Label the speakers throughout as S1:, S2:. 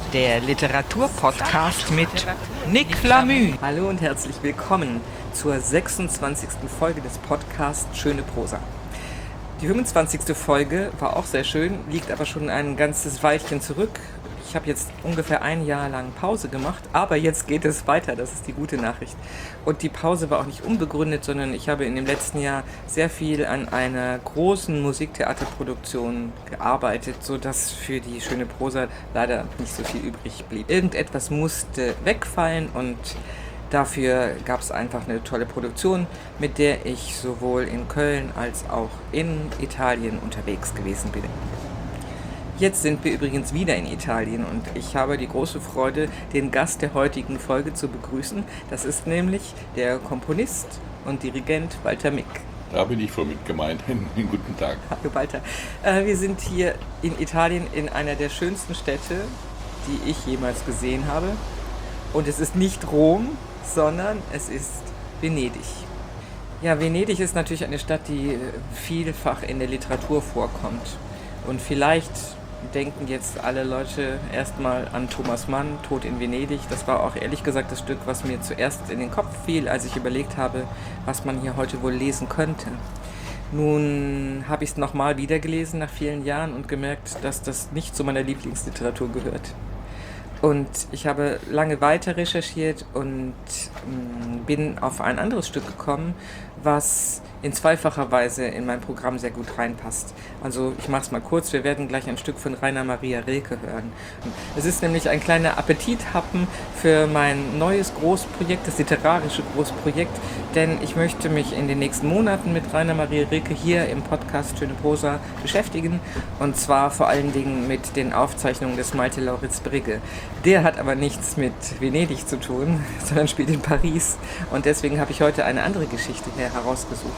S1: Der Literaturpodcast mit Nick Flamü.
S2: Hallo und herzlich willkommen zur 26. Folge des Podcasts Schöne Prosa. Die 25. Folge war auch sehr schön, liegt aber schon ein ganzes Weilchen zurück. Ich habe jetzt ungefähr ein Jahr lang Pause gemacht, aber jetzt geht es weiter, das ist die gute Nachricht. Und die Pause war auch nicht unbegründet, sondern ich habe in dem letzten Jahr sehr viel an einer großen Musiktheaterproduktion gearbeitet, sodass für die Schöne Prosa leider nicht so viel übrig blieb. Irgendetwas musste wegfallen und dafür gab es einfach eine tolle Produktion, mit der ich sowohl in Köln als auch in Italien unterwegs gewesen bin. Jetzt sind wir übrigens wieder in Italien und ich habe die große Freude, den Gast der heutigen Folge zu begrüßen. Das ist nämlich der Komponist und Dirigent Walter Mick.
S3: Da bin ich voll mit gemeint. Guten Tag.
S2: Hallo Walter. Wir sind hier in Italien in einer der schönsten Städte, die ich jemals gesehen habe. Und es ist nicht Rom, sondern es ist Venedig. Ja, Venedig ist natürlich eine Stadt, die vielfach in der Literatur vorkommt. Und vielleicht denken jetzt alle Leute erstmal an Thomas Mann, Tod in Venedig. Das war auch ehrlich gesagt das Stück, was mir zuerst in den Kopf fiel, als ich überlegt habe, was man hier heute wohl lesen könnte. Nun habe ich es nochmal wieder gelesen nach vielen Jahren und gemerkt, dass das nicht zu meiner Lieblingsliteratur gehört. Und ich habe lange weiter recherchiert und bin auf ein anderes Stück gekommen, was in zweifacher Weise in mein Programm sehr gut reinpasst. Also ich mache es mal kurz, wir werden gleich ein Stück von Rainer Maria Rilke hören. Es ist nämlich ein kleiner Appetithappen für mein neues Großprojekt, das literarische Großprojekt, denn ich möchte mich in den nächsten Monaten mit Rainer Maria Rilke hier im Podcast Schöne Prosa beschäftigen und zwar vor allen Dingen mit den Aufzeichnungen des Malte Lauritz Brigge. Der hat aber nichts mit Venedig zu tun, sondern spielt in Paris und deswegen habe ich heute eine andere Geschichte hier herausgesucht,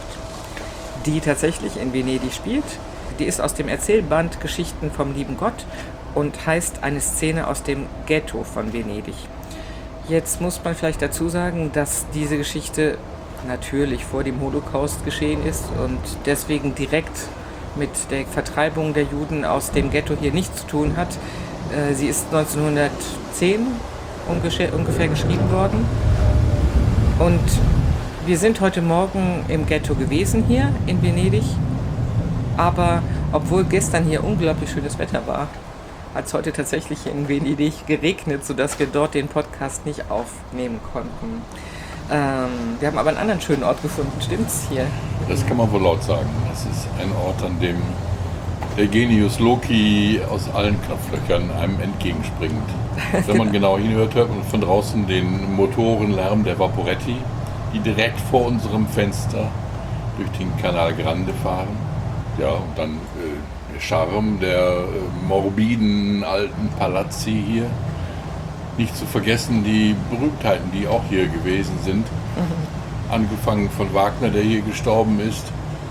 S2: die tatsächlich in Venedig spielt. Die ist aus dem Erzählband Geschichten vom lieben Gott und heißt eine Szene aus dem Ghetto von Venedig. Jetzt muss man vielleicht dazu sagen, dass diese Geschichte natürlich vor dem Holocaust geschehen ist und deswegen direkt mit der Vertreibung der Juden aus dem Ghetto hier nichts zu tun hat. Sie ist 1910 ungefähr geschrieben worden und wir sind heute Morgen im Ghetto gewesen hier in Venedig, aber obwohl gestern hier unglaublich schönes Wetter war, hat es heute tatsächlich in Venedig geregnet, sodass wir dort den Podcast nicht aufnehmen konnten. Wir haben aber einen anderen schönen Ort gefunden, stimmt's hier?
S3: Das kann man wohl laut sagen. Das ist ein Ort, an dem der Genius Loki aus allen Knopflöchern einem entgegenspringt. Wenn man genau hinhört, hört man von draußen den Motorenlärm der Vaporetti, die direkt vor unserem Fenster durch den Canal Grande fahren. Ja, und dann der Charme der morbiden alten Palazzi hier. Nicht zu vergessen die Berühmtheiten, die auch hier gewesen sind. Angefangen von Wagner, der hier gestorben ist.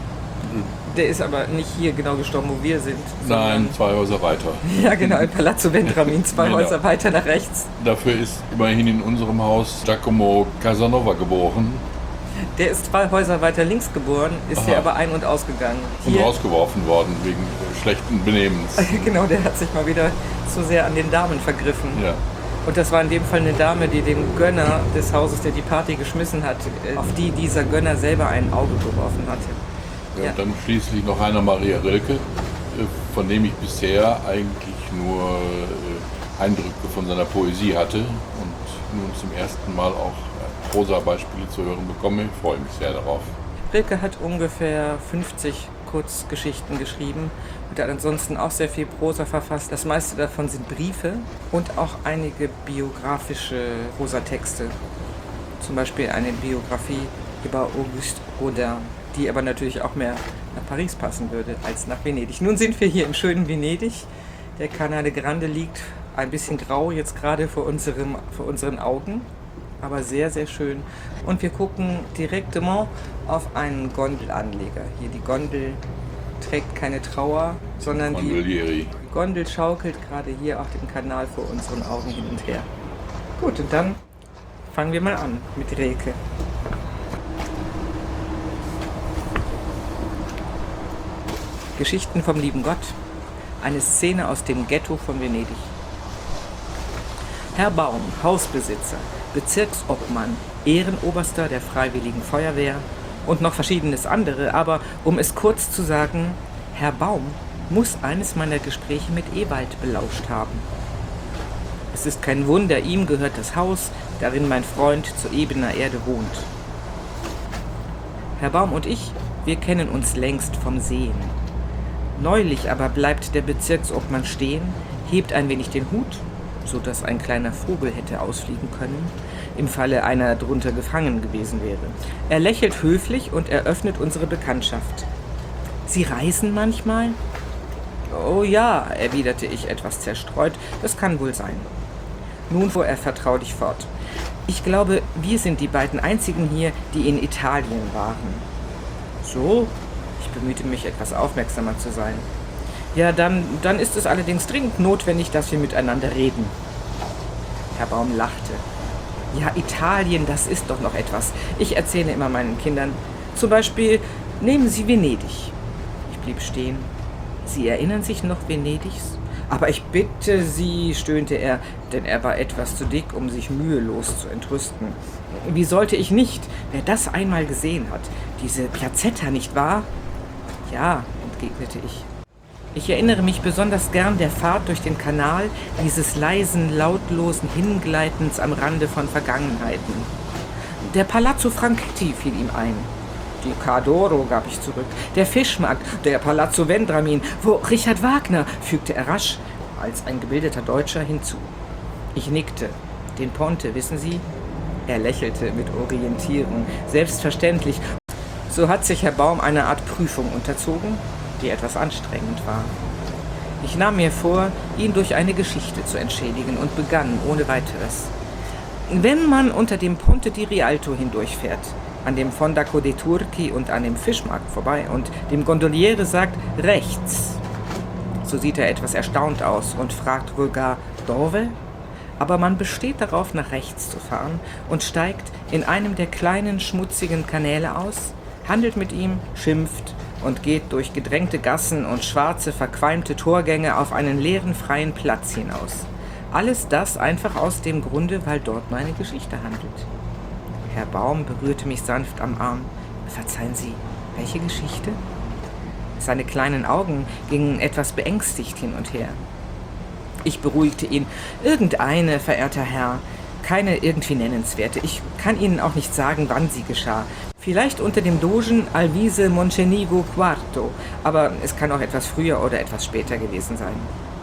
S2: Der ist aber nicht hier genau gestorben, wo wir sind.
S3: Nein, 2 Häuser weiter.
S2: Ja genau, in Palazzo Vendramin, 2
S3: Genau.
S2: Häuser weiter nach rechts.
S3: Dafür ist immerhin in unserem Haus Giacomo Casanova geboren.
S2: Der ist 2 Häuser weiter links geboren, ist hier aber ein- und ausgegangen.
S3: Und
S2: Hier,
S3: rausgeworfen worden wegen schlechten Benehmens.
S2: genau, der hat sich mal wieder zu sehr an den Damen vergriffen.
S3: Ja.
S2: Und das war in dem Fall eine Dame, die dem Gönner des Hauses, der die Party geschmissen hat, auf die dieser Gönner selber ein Auge geworfen hatte.
S3: Ja. Und dann schließlich noch Rainer Maria Rilke, von dem ich bisher eigentlich nur Eindrücke von seiner Poesie hatte und nun zum ersten Mal auch Prosa-Beispiele zu hören bekomme. Ich freue mich sehr darauf.
S2: Rilke hat ungefähr 50 Kurzgeschichten geschrieben und hat ansonsten auch sehr viel Prosa verfasst. Das meiste davon sind Briefe und auch einige biografische Prosatexte. Zum Beispiel eine Biografie über Auguste Rodin, die aber natürlich auch mehr nach Paris passen würde als nach Venedig. Nun sind wir hier im schönen Venedig. Der Canale Grande liegt ein bisschen grau jetzt gerade vor unseren Augen, aber sehr, sehr schön. Und wir gucken direktement auf einen Gondelanleger. Hier die Gondel trägt keine Trauer, sondern die Gondel schaukelt gerade hier auf dem Kanal vor unseren Augen hin und her. Gut, und dann fangen wir mal an mit Rilke. Geschichten vom lieben Gott. Eine Szene aus dem Ghetto von Venedig. Herr Baum, Hausbesitzer, Bezirksobmann, Ehrenoberster der Freiwilligen Feuerwehr und noch verschiedenes andere, aber um es kurz zu sagen, Herr Baum muss eines meiner Gespräche mit Ewald belauscht haben. Es ist kein Wunder, ihm gehört das Haus, darin mein Freund zu ebener Erde wohnt. Herr Baum und ich, wir kennen uns längst vom Sehen. Neulich aber bleibt der Bezirksobmann stehen, hebt ein wenig den Hut, so dass ein kleiner Vogel hätte ausfliegen können, im Falle einer drunter gefangen gewesen wäre. Er lächelt höflich und eröffnet unsere Bekanntschaft. »Sie reisen manchmal?« »Oh ja«, erwiderte ich etwas zerstreut, »das kann wohl sein.« Nun fuhr er vertraulich fort. »Ich glaube, wir sind die beiden einzigen hier, die in Italien waren.« »So?« Ich bemühte mich, etwas aufmerksamer zu sein. »Ja, dann ist es allerdings dringend notwendig, dass wir miteinander reden.« Herr Baum lachte. »Ja, Italien, das ist doch noch etwas. Ich erzähle immer meinen Kindern. Zum Beispiel, nehmen Sie Venedig.« Ich blieb stehen. »Sie erinnern sich noch Venedigs?« »Aber ich bitte Sie«, stöhnte er, denn er war etwas zu dick, um sich mühelos zu entrüsten. »Wie sollte ich nicht? Wer das einmal gesehen hat. Diese Piazzetta, nicht wahr?« »Ja«, entgegnete ich. »Ich erinnere mich besonders gern der Fahrt durch den Kanal, dieses leisen, lautlosen Hingleitens am Rande von Vergangenheiten. Der Palazzo Franchetti fiel ihm ein. Die Cadoro, gab ich zurück. Der Fischmarkt, der Palazzo Vendramin, wo Richard Wagner, fügte er rasch, als ein gebildeter Deutscher, hinzu. Ich nickte. Den Ponte, wissen Sie?« Er lächelte mit Orientierung. »Selbstverständlich. So hat sich Herr Baum einer Art Prüfung unterzogen, die etwas anstrengend war. Ich nahm mir vor, ihn durch eine Geschichte zu entschädigen und begann ohne weiteres. Wenn man unter dem Ponte di Rialto hindurchfährt, an dem Fondaco dei Turchi und an dem Fischmarkt vorbei und dem Gondoliere sagt, rechts, so sieht er etwas erstaunt aus und fragt vulgar, dove? Aber man besteht darauf, nach rechts zu fahren und steigt in einem der kleinen, schmutzigen Kanäle aus, handelt mit ihm, schimpft und geht durch gedrängte Gassen und schwarze, verqualmte Torgänge auf einen leeren, freien Platz hinaus. Alles das einfach aus dem Grunde, weil dort meine Geschichte handelt. Herr Baum berührte mich sanft am Arm. »Verzeihen Sie, welche Geschichte?« Seine kleinen Augen gingen etwas beängstigt hin und her. Ich beruhigte ihn. »Irgendeine, verehrter Herr, keine irgendwie nennenswerte. Ich kann Ihnen auch nicht sagen, wann sie geschah. Vielleicht unter dem Dogen Alvise Mocenigo IV, aber es kann auch etwas früher oder etwas später gewesen sein.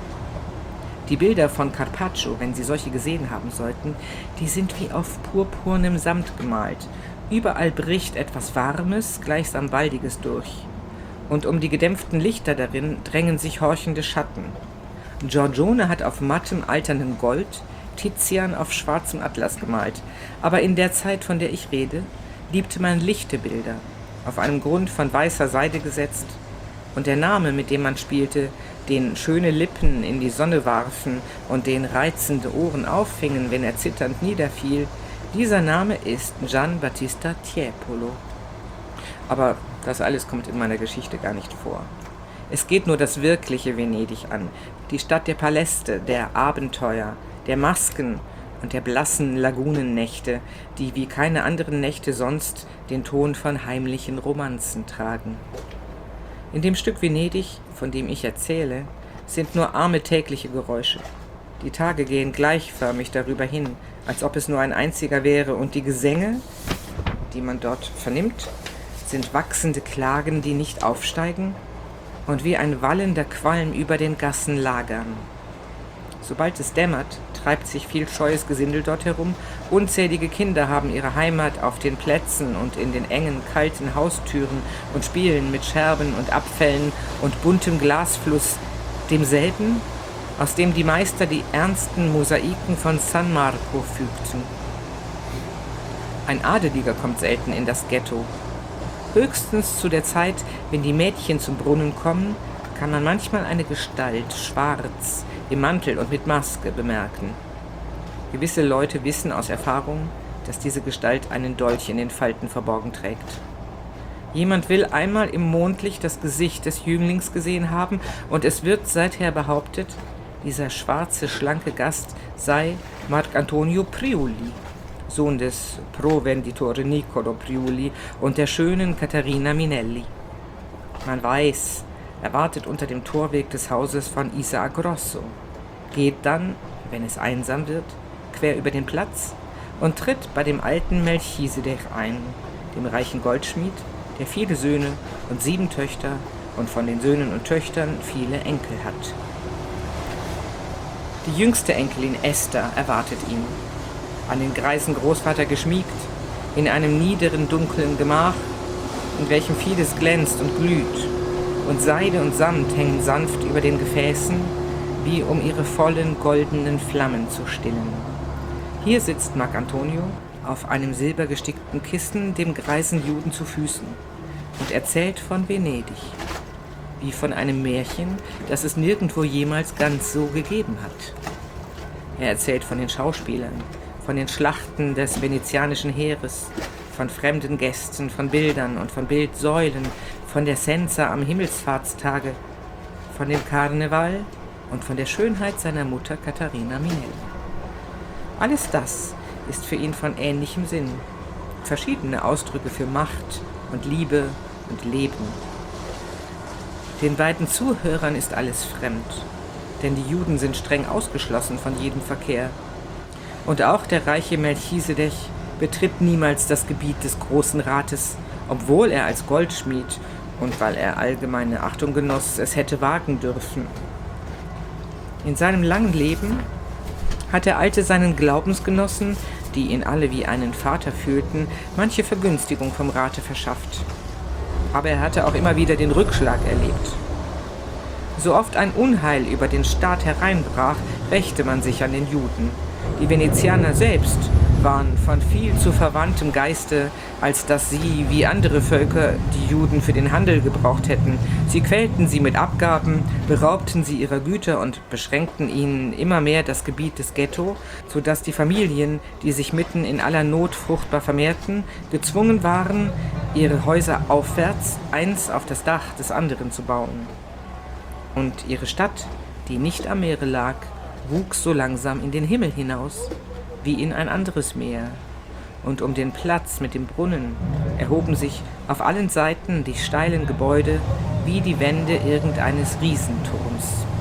S2: Die Bilder von Carpaccio, wenn Sie solche gesehen haben sollten, die sind wie auf purpurnem Samt gemalt. Überall bricht etwas Warmes, gleichsam Waldiges durch. Und um die gedämpften Lichter darin drängen sich horchende Schatten. Giorgione hat auf mattem, alterndem Gold, Tizian auf schwarzem Atlas gemalt. Aber in der Zeit, von der ich rede, liebte man lichte Bilder, auf einem Grund von weißer Seide gesetzt. Und der Name, mit dem man spielte, den schöne Lippen in die Sonne warfen und den reizende Ohren auffingen, wenn er zitternd niederfiel, dieser Name ist Gian Battista Tiepolo. Aber das alles kommt in meiner Geschichte gar nicht vor. Es geht nur das wirkliche Venedig an, die Stadt der Paläste, der Abenteuer, der Masken und der blassen Lagunennächte, die wie keine anderen Nächte sonst den Ton von heimlichen Romanzen tragen. In dem Stück Venedig, von dem ich erzähle, sind nur arme tägliche Geräusche. Die Tage gehen gleichförmig darüber hin, als ob es nur ein einziger wäre, und die Gesänge, die man dort vernimmt, sind wachsende Klagen, die nicht aufsteigen und wie ein wallender Qualm über den Gassen lagern. Sobald es dämmert, treibt sich viel scheues Gesindel dort herum. Unzählige Kinder haben ihre Heimat auf den Plätzen und in den engen, kalten Haustüren und spielen mit Scherben und Abfällen und buntem Glasfluss, demselben, aus dem die Meister die ernsten Mosaiken von San Marco fügten. Ein Adeliger kommt selten in das Ghetto. Höchstens zu der Zeit, wenn die Mädchen zum Brunnen kommen, kann man manchmal eine Gestalt, schwarz, im Mantel und mit Maske bemerken. Gewisse Leute wissen aus Erfahrung, dass diese Gestalt einen Dolch in den Falten verborgen trägt. Jemand will einmal im Mondlicht das Gesicht des Jünglings gesehen haben, und es wird seither behauptet, dieser schwarze, schlanke Gast sei Marcantonio Priuli, Sohn des Provenditore Niccolo Priuli und der schönen Caterina Minelli. Man weiß, er wartet unter dem Torweg des Hauses von Isaac Grosso, geht dann, wenn es einsam wird, quer über den Platz und tritt bei dem alten Melchisedech ein, dem reichen Goldschmied, der viele Söhne und 7 Töchter und von den Söhnen und Töchtern viele Enkel hat. Die jüngste Enkelin Esther erwartet ihn, an den greisen Großvater geschmiegt, in einem niederen, dunklen Gemach, in welchem vieles glänzt und glüht, und Seide und Samt hängen sanft über den Gefäßen, wie um ihre vollen, goldenen Flammen zu stillen. Hier sitzt Marcantonio auf einem silbergestickten Kissen dem greisen Juden zu Füßen und erzählt von Venedig, wie von einem Märchen, das es nirgendwo jemals ganz so gegeben hat. Er erzählt von den Schauspielern, von den Schlachten des venezianischen Heeres, von fremden Gästen, von Bildern und von Bildsäulen, von der Senza am Himmelfahrtstage, von dem Karneval und von der Schönheit seiner Mutter Caterina Minelli. Alles das ist für ihn von ähnlichem Sinn, verschiedene Ausdrücke für Macht und Liebe und Leben. Den beiden Zuhörern ist alles fremd, denn die Juden sind streng ausgeschlossen von jedem Verkehr. Und auch der reiche Melchisedech betritt niemals das Gebiet des Großen Rates, obwohl er als Goldschmied und weil er allgemeine Achtung genoss, es hätte wagen dürfen. In seinem langen Leben hat der Alte seinen Glaubensgenossen, die ihn alle wie einen Vater fühlten, manche Vergünstigung vom Rate verschafft. Aber er hatte auch immer wieder den Rückschlag erlebt. So oft ein Unheil über den Staat hereinbrach, rächte man sich an den Juden. Die Venezianer selbst waren von viel zu verwandtem Geiste, als dass sie, wie andere Völker, die Juden für den Handel gebraucht hätten. Sie quälten sie mit Abgaben, beraubten sie ihrer Güter und beschränkten ihnen immer mehr das Gebiet des Ghetto, sodass die Familien, die sich mitten in aller Not fruchtbar vermehrten, gezwungen waren, ihre Häuser aufwärts, eins auf das Dach des anderen zu bauen. Und ihre Stadt, die nicht am Meere lag, wuchs so langsam in den Himmel hinaus, wie in ein anderes Meer. Und um den Platz mit dem Brunnen erhoben sich auf allen Seiten die steilen Gebäude wie die Wände irgendeines Riesenturms.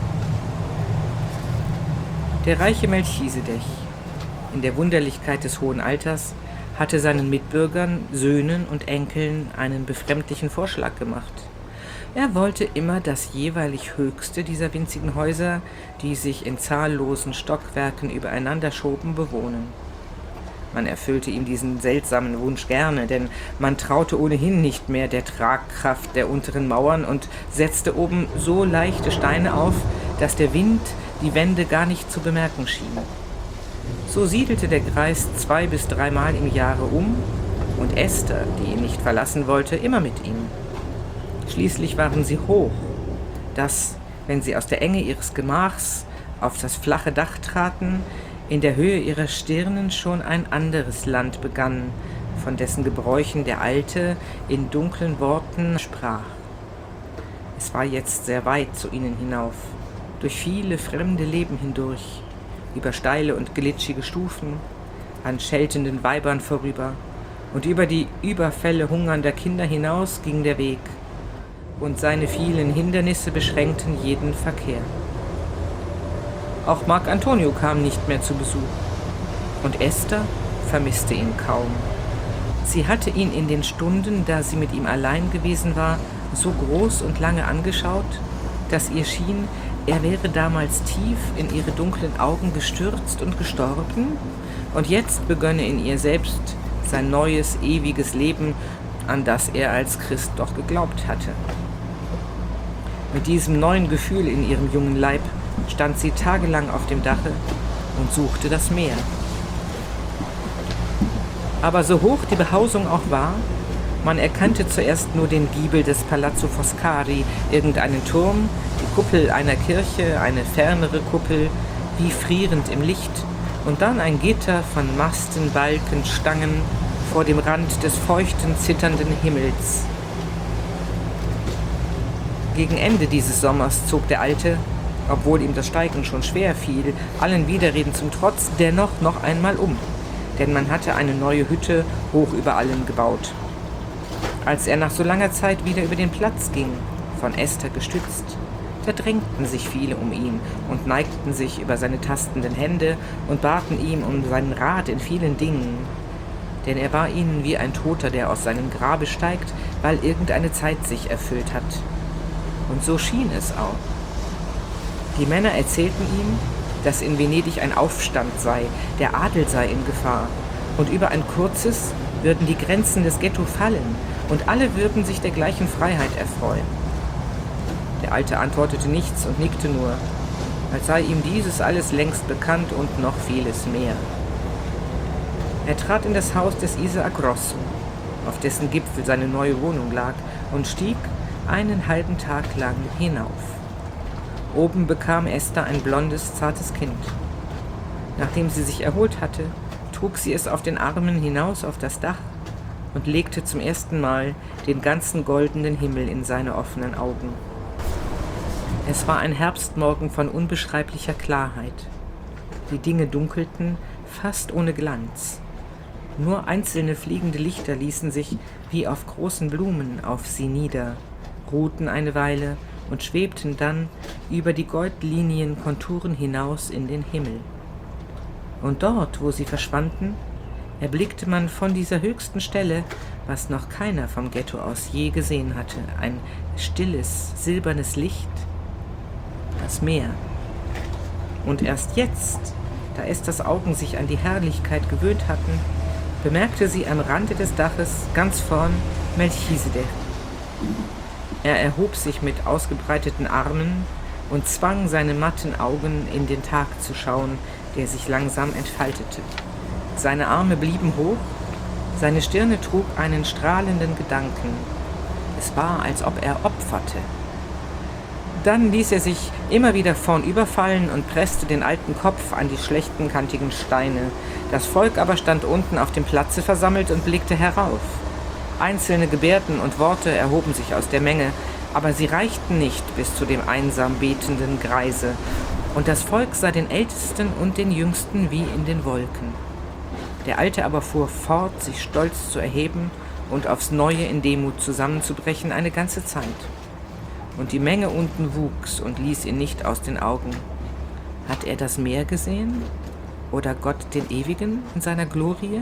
S2: Der reiche Melchisedech, in der Wunderlichkeit des hohen Alters, hatte seinen Mitbürgern, Söhnen und Enkeln einen befremdlichen Vorschlag gemacht. Er wollte immer das jeweilig höchste dieser winzigen Häuser, die sich in zahllosen Stockwerken übereinander schoben, bewohnen. Man erfüllte ihm diesen seltsamen Wunsch gerne, denn man traute ohnehin nicht mehr der Tragkraft der unteren Mauern und setzte oben so leichte Steine auf, dass der Wind die Wände gar nicht zu bemerken schien. So siedelte der Greis 2- bis 3-mal im Jahre um und Esther, die ihn nicht verlassen wollte, immer mit ihm. Schließlich waren sie hoch, dass, wenn sie aus der Enge ihres Gemachs auf das flache Dach traten, in der Höhe ihrer Stirnen schon ein anderes Land begann, von dessen Gebräuchen der Alte in dunklen Worten sprach. Es war jetzt sehr weit zu ihnen hinauf, durch viele fremde Leben hindurch, über steile und glitschige Stufen, an scheltenden Weibern vorüber, und über die Überfälle hungernder Kinder hinaus ging der Weg, und seine vielen Hindernisse beschränkten jeden Verkehr. Auch Marcantonio kam nicht mehr zu Besuch, und Esther vermisste ihn kaum. Sie hatte ihn in den Stunden, da sie mit ihm allein gewesen war, so groß und lange angeschaut, dass ihr schien, er wäre damals tief in ihre dunklen Augen gestürzt und gestorben, und jetzt begönne in ihr selbst sein neues, ewiges Leben, an das er als Christ doch geglaubt hatte. Mit diesem neuen Gefühl in ihrem jungen Leib stand sie tagelang auf dem Dache und suchte das Meer. Aber so hoch die Behausung auch war, man erkannte zuerst nur den Giebel des Palazzo Foscari, irgendeinen Turm, die Kuppel einer Kirche, eine fernere Kuppel, wie frierend im Licht, und dann ein Gitter von Masten, Balken, Stangen vor dem Rand des feuchten, zitternden Himmels. Gegen Ende dieses Sommers zog der Alte, obwohl ihm das Steigen schon schwer fiel, allen Widerreden zum Trotz, dennoch noch einmal um. Denn man hatte eine neue Hütte hoch über allem gebaut. Als er nach so langer Zeit wieder über den Platz ging, von Esther gestützt, da drängten sich viele um ihn und neigten sich über seine tastenden Hände und baten ihm um seinen Rat in vielen Dingen. Denn er war ihnen wie ein Toter, der aus seinem Grabe steigt, weil irgendeine Zeit sich erfüllt hat. Und so schien es auch. Die Männer erzählten ihm, dass in Venedig ein Aufstand sei, der Adel sei in Gefahr, und über ein kurzes würden die Grenzen des Ghetto fallen, und alle würden sich der gleichen Freiheit erfreuen. Der Alte antwortete nichts und nickte nur, als sei ihm dieses alles längst bekannt und noch vieles mehr. Er trat in das Haus des Isaac Rosso, auf dessen Gipfel seine neue Wohnung lag, und stieg einen halben Tag lang hinauf. Oben bekam Esther ein blondes, zartes Kind. Nachdem sie sich erholt hatte, trug sie es auf den Armen hinaus auf das Dach und legte zum ersten Mal den ganzen goldenen Himmel in seine offenen Augen. Es war ein Herbstmorgen von unbeschreiblicher Klarheit. Die Dinge dunkelten, fast ohne Glanz. Nur einzelne fliegende Lichter ließen sich, wie auf großen Blumen, auf sie nieder, ruhten eine Weile und schwebten dann über die goldlinien Konturen hinaus in den Himmel. Und dort, wo sie verschwanden, erblickte man von dieser höchsten Stelle, was noch keiner vom Ghetto aus je gesehen hatte, ein stilles, silbernes Licht, das Meer. Und erst jetzt, da Esthers Augen sich an die Herrlichkeit gewöhnt hatten, bemerkte sie am Rande des Daches ganz vorn Melchisedech. Er erhob sich mit ausgebreiteten Armen und zwang seine matten Augen in den Tag zu schauen, der sich langsam entfaltete. Seine Arme blieben hoch, seine Stirne trug einen strahlenden Gedanken. Es war, als ob er opferte. Dann ließ er sich immer wieder vornüberfallen und presste den alten Kopf an die schlechten, kantigen Steine. Das Volk aber stand unten auf dem Platze versammelt und blickte herauf. Einzelne Gebärden und Worte erhoben sich aus der Menge, aber sie reichten nicht bis zu dem einsam betenden Greise. Und das Volk sah den Ältesten und den Jüngsten wie in den Wolken. Der Alte aber fuhr fort, sich stolz zu erheben und aufs Neue in Demut zusammenzubrechen eine ganze Zeit. Und die Menge unten wuchs und ließ ihn nicht aus den Augen. Hat er das Meer gesehen? Oder Gott den Ewigen in seiner Glorie?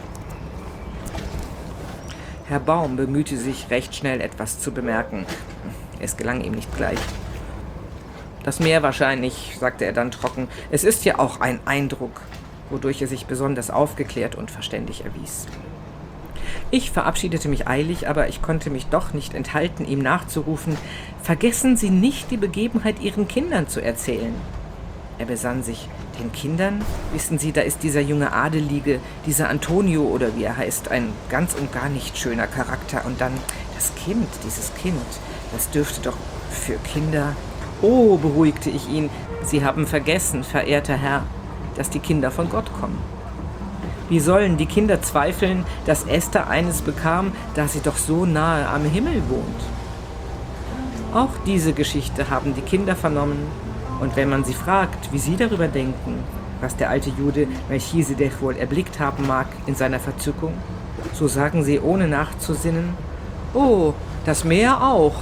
S2: Herr Baum bemühte sich, recht schnell etwas zu bemerken. Es gelang ihm nicht gleich. Das Meer wahrscheinlich, sagte er dann trocken. Es ist ja auch ein Eindruck, wodurch er sich besonders aufgeklärt und verständig erwies. Ich verabschiedete mich eilig, aber ich konnte mich doch nicht enthalten, ihm nachzurufen, vergessen Sie nicht, die Begebenheit Ihren Kindern zu erzählen. Er besann sich. Den Kindern? Wissen Sie, da ist dieser junge Adelige, dieser Antonio oder wie er heißt, ein ganz und gar nicht schöner Charakter. Und dann das Kind, dieses Kind, das dürfte doch für Kinder... Oh, beruhigte ich ihn, Sie haben vergessen, verehrter Herr, dass die Kinder von Gott kommen. Wie sollen die Kinder zweifeln, dass Esther eines bekam, da sie doch so nahe am Himmel wohnt? Auch diese Geschichte haben die Kinder vernommen, und wenn man sie fragt, wie sie darüber denken, was der alte Jude Melchisedech wohl erblickt haben mag in seiner Verzückung, so sagen sie ohne nachzusinnen, oh, das Meer auch.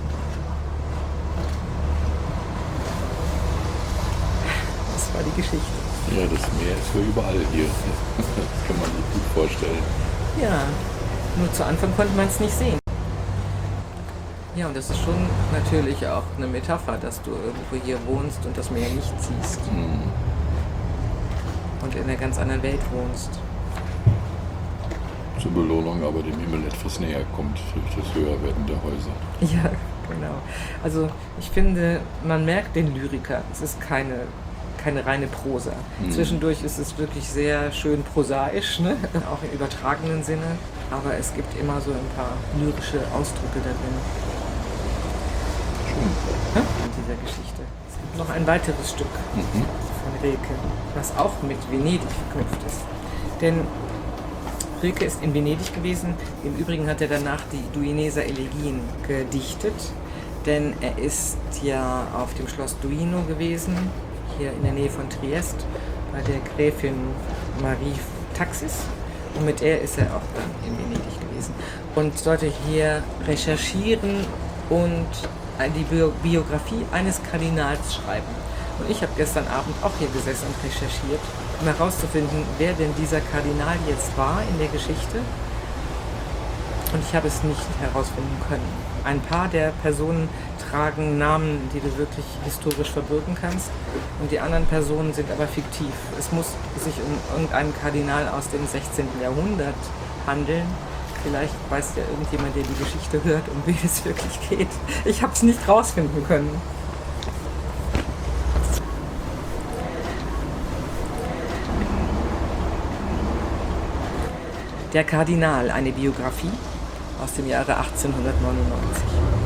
S2: Das war die Geschichte.
S3: Ja, das Meer ist ja überall hier. Das kann man sich gut vorstellen.
S2: Ja, nur zu Anfang konnte man es nicht sehen. Ja, und das ist schon natürlich auch eine Metapher, dass du irgendwo hier wohnst und das Meer nicht siehst. Und in einer ganz anderen Welt wohnst.
S3: Zur Belohnung aber dem Himmel etwas näher kommt durch das Höherwerden der Häuser.
S2: Ja, genau. Also ich finde, man merkt den Lyriker. Es ist keine reine Prosa. Zwischendurch ist es wirklich sehr schön prosaisch, ne? Auch im übertragenen Sinne. Aber es gibt immer so ein paar lyrische Ausdrücke da drin. In dieser Geschichte. Es gibt noch ein weiteres Stück von Rilke, was auch mit Venedig verknüpft ist. Denn Rilke ist in Venedig gewesen. Im Übrigen hat er danach die Duineser Elegien gedichtet. denn er ist ja auf dem Schloss Duino gewesen, hier in der Nähe von Triest, bei der Gräfin Marie Taxis. Und mit der ist er auch dann in Venedig gewesen und sollte hier recherchieren und die Biografie eines Kardinals schreiben. Und ich habe gestern Abend auch hier gesessen und recherchiert, um herauszufinden, wer denn dieser Kardinal jetzt war in der Geschichte. Und ich habe es nicht herausfinden können. Ein paar der Personen tragen Namen, die du wirklich historisch verbürgen kannst. Und die anderen Personen sind aber fiktiv. Es muss sich um irgendeinen Kardinal aus dem 16. Jahrhundert handeln. Vielleicht weiß ja irgendjemand, der die Geschichte hört, um wen es wirklich geht. Ich habe es nicht rausfinden können. Der Kardinal, eine Biografie aus dem Jahre 1899.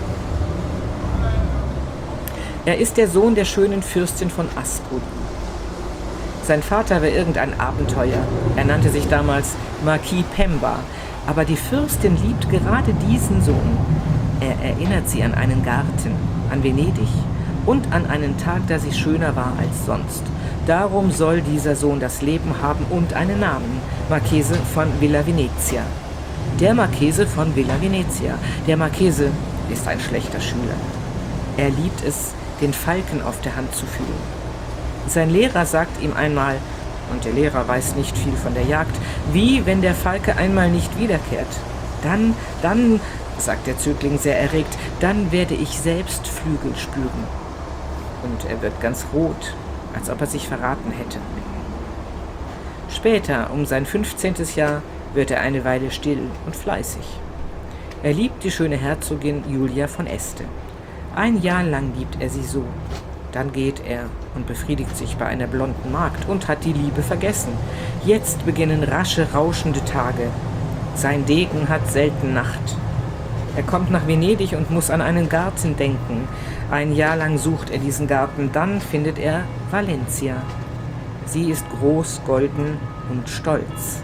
S2: Er ist der Sohn der schönen Fürstin von Ascoli. Sein Vater war irgendein Abenteuer. Er nannte sich damals Marquis Pemba. Aber die Fürstin liebt gerade diesen Sohn. Er erinnert sie an einen Garten, an Venedig und an einen Tag, da sie schöner war als sonst. Darum soll dieser Sohn das Leben haben und einen Namen, Marchese von Villa Venezia. Der Marchese von Villa Venezia. Der Marchese ist ein schlechter Schüler. Er liebt es, den Falken auf der Hand zu fühlen. Sein Lehrer sagt ihm einmal, und der Lehrer weiß nicht viel von der Jagd, wie wenn der Falke einmal nicht wiederkehrt. Dann, sagt der Zögling sehr erregt, dann werde ich selbst Flügel spüren. Und er wird ganz rot, als ob er sich verraten hätte. Später, um sein 15. Jahr, wird er eine Weile still und fleißig. Er liebt die schöne Herzogin Julia von Este. Ein Jahr lang liebt er sie so. Dann geht er und befriedigt sich bei einer blonden Magd und hat die Liebe vergessen. Jetzt beginnen rasche, rauschende Tage. Sein Degen hat selten Nacht. Er kommt nach Venedig und muss an einen Garten denken. Ein Jahr lang sucht er diesen Garten, dann findet er Valencia. Sie ist groß, golden und stolz.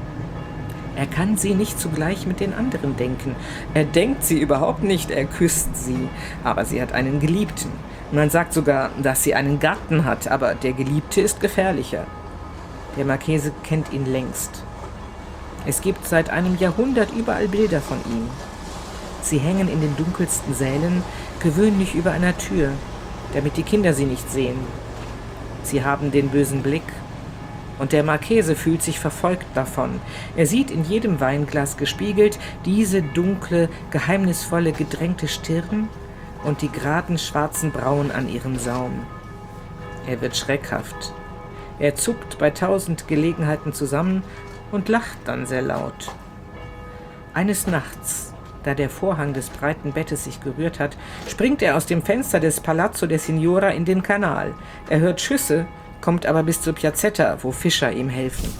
S2: Er kann sie nicht zugleich mit den anderen denken. Er denkt sie überhaupt nicht, er küsst sie. Aber sie hat einen Geliebten. Man sagt sogar, dass sie einen Gatten hat, aber der Geliebte ist gefährlicher. Der Marchese kennt ihn längst. Es gibt seit einem Jahrhundert überall Bilder von ihm. Sie hängen in den dunkelsten Sälen, gewöhnlich über einer Tür, damit die Kinder sie nicht sehen. Sie haben den bösen Blick. Und der Marchese fühlt sich verfolgt davon. Er sieht in jedem Weinglas gespiegelt diese dunkle, geheimnisvolle, gedrängte Stirn und die geraden schwarzen Brauen an ihrem Saum. Er wird schreckhaft. Er zuckt bei 1000 Gelegenheiten zusammen und lacht dann sehr laut. Eines Nachts, da der Vorhang des breiten Bettes sich gerührt hat, springt er aus dem Fenster des Palazzo der Signora in den Kanal. Er hört Schüsse, kommt aber bis zur Piazzetta, wo Fischer ihm helfen.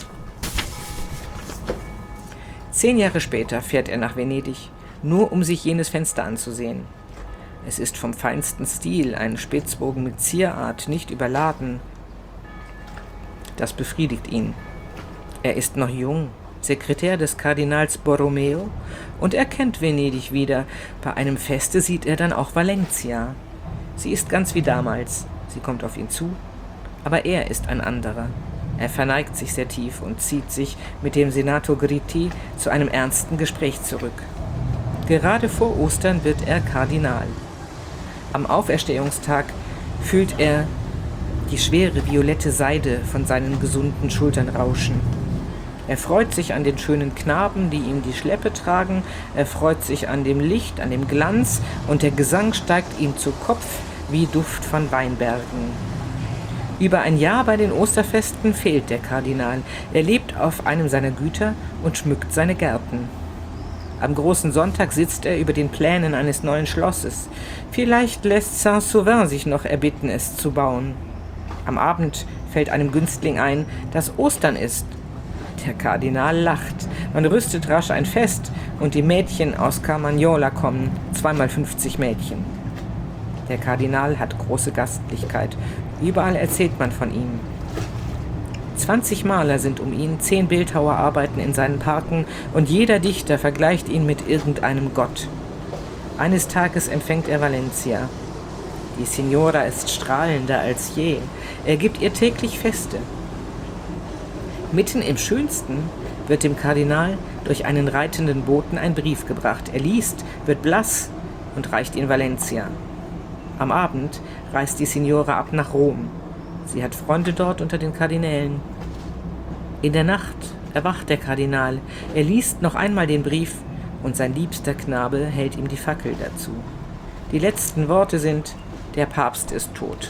S2: 10 Jahre später fährt er nach Venedig, nur um sich jenes Fenster anzusehen. Es ist vom feinsten Stil, ein Spitzbogen mit Zierart, nicht überladen. Das befriedigt ihn. Er ist noch jung, Sekretär des Kardinals Borromeo, und er kennt Venedig wieder. Bei einem Feste sieht er dann auch Valencia. Sie ist ganz wie damals. Sie kommt auf ihn zu, aber er ist ein anderer. Er verneigt sich sehr tief und zieht sich mit dem Senator Gritti zu einem ernsten Gespräch zurück. Gerade vor Ostern wird er Kardinal. Am Auferstehungstag fühlt er die schwere violette Seide von seinen gesunden Schultern rauschen. Er freut sich an den schönen Knaben, die ihm die Schleppe tragen. Er freut sich an dem Licht, an dem Glanz, und der Gesang steigt ihm zu Kopf wie Duft von Weinbergen. Über ein Jahr bei den Osterfesten fehlt der Kardinal. Er lebt auf einem seiner Güter und schmückt seine Gärten. Am großen Sonntag sitzt er über den Plänen eines neuen Schlosses. Vielleicht lässt Saint-Sauvin sich noch erbitten, es zu bauen. Am Abend fällt einem Günstling ein, dass Ostern ist. Der Kardinal lacht. Man rüstet rasch ein Fest und die Mädchen aus Carmagnola kommen, 2x50 Mädchen. Der Kardinal hat große Gastlichkeit. Überall erzählt man von ihm. 20 Maler sind um ihn, 10 Bildhauer arbeiten in seinen Parken und jeder Dichter vergleicht ihn mit irgendeinem Gott. Eines Tages empfängt er Valencia. Die Signora ist strahlender als je. Er gibt ihr täglich Feste. Mitten im Schönsten wird dem Kardinal durch einen reitenden Boten ein Brief gebracht. Er liest, wird blass und reicht ihn Valencia. Am Abend reist die Signora ab nach Rom. Sie hat Freunde dort unter den Kardinälen. In der Nacht erwacht der Kardinal. Er liest noch einmal den Brief und sein liebster Knabe hält ihm die Fackel dazu. Die letzten Worte sind: Der Papst ist tot.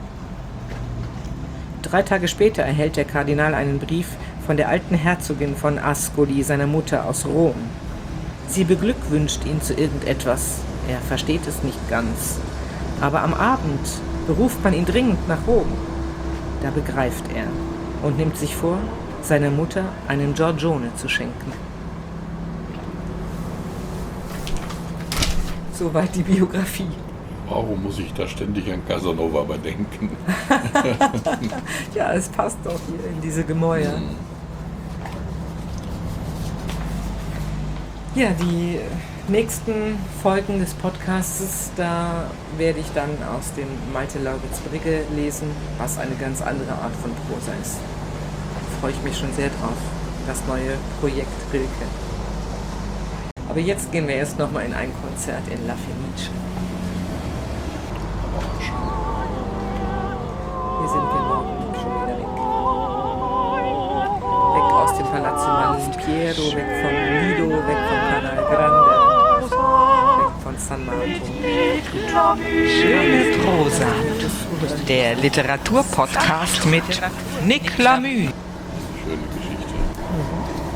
S2: 3 Tage später erhält der Kardinal einen Brief von der alten Herzogin von Ascoli, seiner Mutter aus Rom. Sie beglückwünscht ihn zu irgendetwas. Er versteht es nicht ganz. Aber am Abend beruft man ihn dringend nach Rom. Da begreift er und nimmt sich vor, seiner Mutter einen Giorgione zu schenken. Soweit die Biografie.
S3: Warum muss ich da ständig an Casanova bedenken?
S2: Ja, es passt doch hier in diese Gemäuer. Ja, die nächsten Folgen des Podcasts, da werde ich dann aus dem Malte Lauritz Brigge lesen, was eine ganz andere Art von Prosa ist. Da freue ich mich schon sehr drauf, das neue Projekt Rilke. Aber jetzt gehen wir erst nochmal in ein Konzert in La Fenice. Hier sind wir morgen schon wieder weg. Weg aus dem Palazzo Malipiero, weg vom Lido, weg vom Canal Grande, weg von San Marco.
S1: Schöne Prosa. Der Literaturpodcast mit Nick Lamü.
S3: Schöne Geschichte.